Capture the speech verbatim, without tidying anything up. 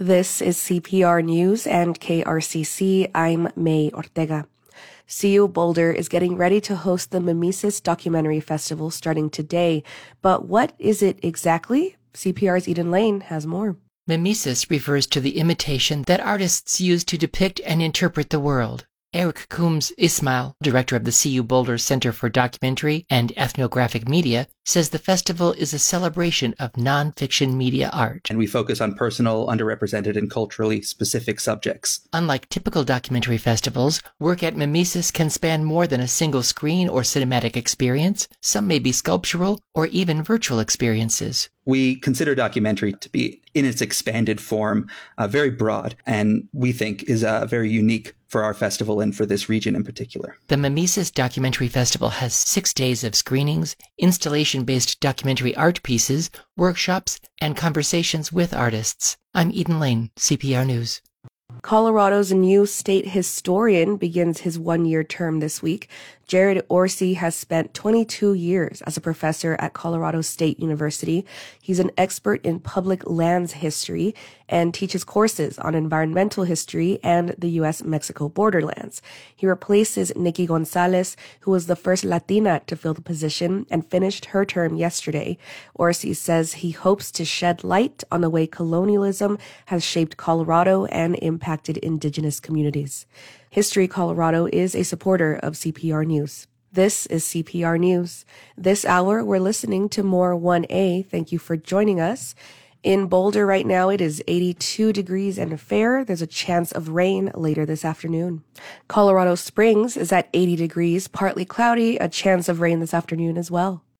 This is C P R News and K R C C. I'm May Ortega. C U Boulder is getting ready to host the Mimesis Documentary Festival starting today. But what is it exactly? C P R's Eden Lane has more. Mimesis refers to the imitation that artists use to depict and interpret the world. Eric Coombs Ismail, director of the C U Boulder Center for Documentary and Ethnographic Media, says the festival is a celebration of nonfiction media art. And we focus on personal, underrepresented, and culturally specific subjects. Unlike typical documentary festivals, work at Mimesis can span more than a single screen or cinematic experience. Some may be sculptural or even virtual experiences. We consider documentary to be, in its expanded form, uh, very broad, and we think is uh, very unique for our festival and for this region in particular. The Mimesis Documentary Festival has six days of screenings, installation-based documentary art pieces, workshops, and conversations with artists. I'm Eden Lane, C P R News. Colorado's new state historian begins his one-year term this week. Jared Orsi has spent twenty-two years as a professor at Colorado State University. He's an expert in public lands history and teaches courses on environmental history and the U S Mexico borderlands. He replaces Nikki Gonzalez, who was the first Latina to fill the position and finished her term yesterday. Orsi says he hopes to shed light on the way colonialism has shaped Colorado and impacted indigenous communities. History Colorado is a supporter of C P R News. This is C P R News. This hour, we're listening to more one A. Thank you for joining us. In Boulder right now, it is eighty-two degrees and fair. There's a chance of rain later this afternoon. Colorado Springs is at eighty degrees, partly cloudy, a chance of rain this afternoon as well.